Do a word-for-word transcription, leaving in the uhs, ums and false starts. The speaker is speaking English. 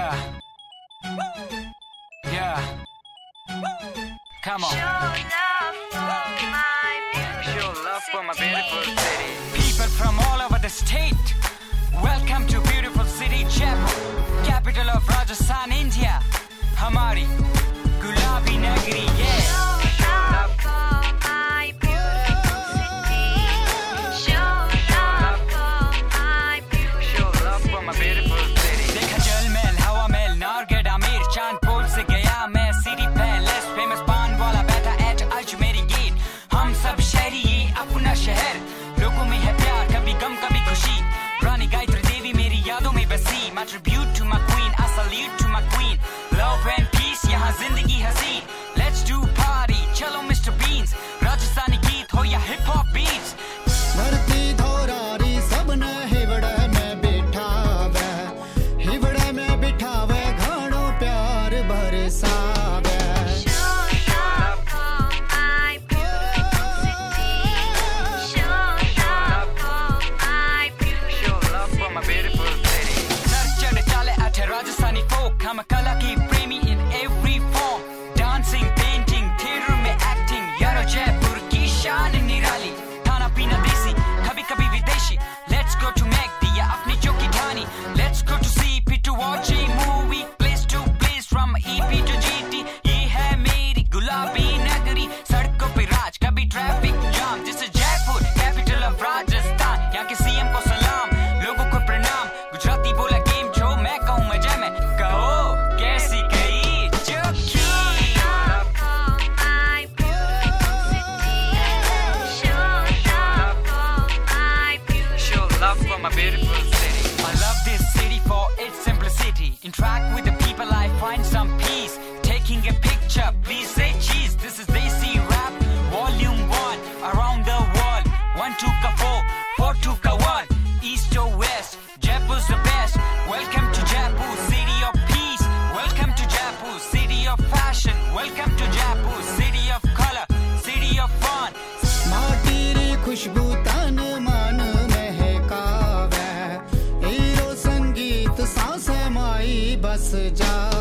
Yeah. Yeah. Come on. Show love for my beautiful Show love for my city. beautiful city. People from all over the state, welcome to beautiful city Jaipur, capital of Rajasthan, India. Hamari Gulabi Nagari, yeah. Show love for my beautiful city. Show love for my beautiful Show love for my beautiful city. देखा जल महल, हवा महल, नारगढ़, आमेर, चांदपुर से गया मैं city palace, famous पान वाला बैठा eight Ajmeri gate. हम सब शहरी ये अपना शहर, लोगों में है प्यार, कभी गम कभी खुशी. रानी गायत्री देवी मेरी यादों में बसी. My tribute to my queen, I salute to my queen. Love and peace, यहाँ जिंदगी हसी. Let's do party, चलो मिस्टर Beans. राजस्थानी गीत हो या hip hop beats. धरती धोरारी सबने हिवड़े में बिठावे, हिवड़े में बिठावे घणो प्यार बरसावे. Show love for my beautiful city. Show love for my beautiful Show love for my beautiful city. सर चढ़ चाले आठे राजस्थानी folk, हम कला की प्रेमी in every form. Dancing, painting, theater में acting, यारो जयपुर की शान निराली. खाना पीना देसी, कभी कभी विदेशी. Let's go to Mac दिया अपनी चौकी ठानी. Let's go to C P to watch a movie. Place to place from E P to G T. ये है मेरी गुलाबी नगरी. सड़कों पे राज, कभी traffic jam. This is Jaipur, capital of Rajasthan. यहाँ के C M को सलाम, लोगों को प्रणाम. गुजराती बोला गेम जो, मैं कहूँ मजा में. कहो कैसी गई चौकी. love for my beautiful city. Show love for my beautiful Show love for my beautiful city. I love this city for its simplicity. Interact with the people, I find some peace. Taking a picture, please say cheese. This is Desi Rap, Volume one. Around the world, one two ka four, four two ka one. East or west, Jaipur's the best. Welcome to Jaipur, city of peace. Welcome to Jaipur, city of fashion. Welcome to Jaipur, city of color, city of fun. माटी री खुशबू तन मन महकावे, hero संगीत सांसे माई बस जा.